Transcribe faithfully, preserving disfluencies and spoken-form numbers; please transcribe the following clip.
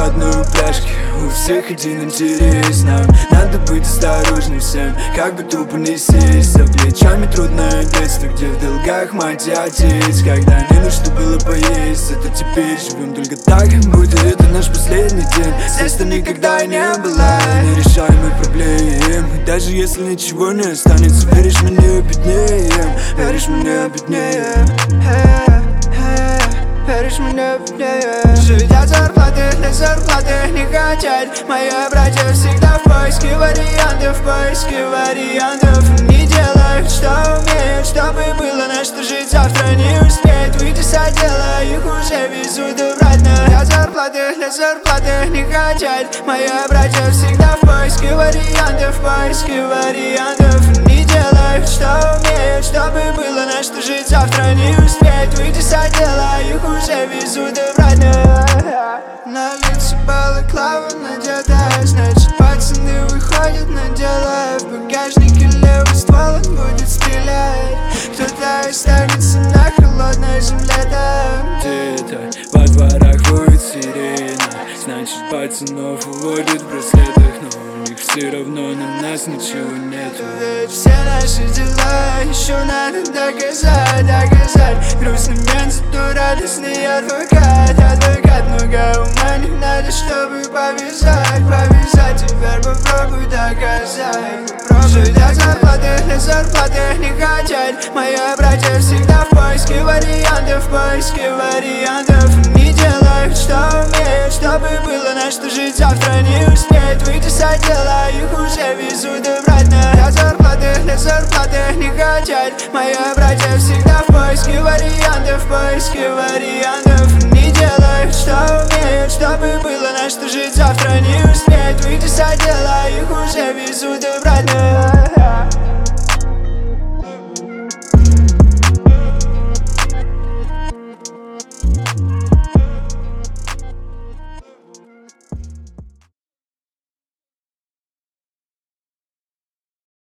одной упряжке, у всех один интерес. Нам надо быть осторожным всем, как бы тупо не сесть. За плечами трудное детство, где в долгах мать и отец. Когда не на что было поесть, зато теперь живем только так, будто это наш последний день. Здесь-то никогда и не было нерешаемых проблем. И даже если ничего не останется, веришь, мне беднее, веришь, мне беднее, веришь, мне беднее. Жить от зарплаты до зарплаты не хотят. Мои братья всегда в поиске вариантов, в поиске вариантов. Не делают, что умеют, чтобы было на что жить завтра. Не успеют выйти с отдела, их уже везут обратно. От зарплаты до зарплаты не хотят. Мои братья всегда в поиске вариантов, в поиске вариантов. Не делают, что умеют, чтобы было на что жить завтра. Не успеют выйти с отдела, их уже везут обратно. На лице балаклава надетая, значит пацаны выходят на дела. В багажнике левый ствол, он будет стрелять. Кто-то останется на холодной земле там. Где-то во дворах воет сирена, значит пацанов уводят в браслетах. Но у них все равно на нас ничего нету. Ведь все наши дела еще надо доказать, доказать. Грустный мент, зато радостный адвокат, адвокат. Много ума не надо, чтобы повязать, повязать. Теперь попробуй доказать. Жить от зарплаты до зарплаты не хотят. Мои братья всегда в поиске вариантов, в поиске вариантов. Не делают, что умеют, чтобы было на что жить завтра. Не успеют выйти с отдела, их уже везут обратно. От зарплаты до зарплаты не хотят. Мои братья всегда в поиске вариантов, в поиске вариантов. Не делают, что умеют, чтобы было на что жить завтра.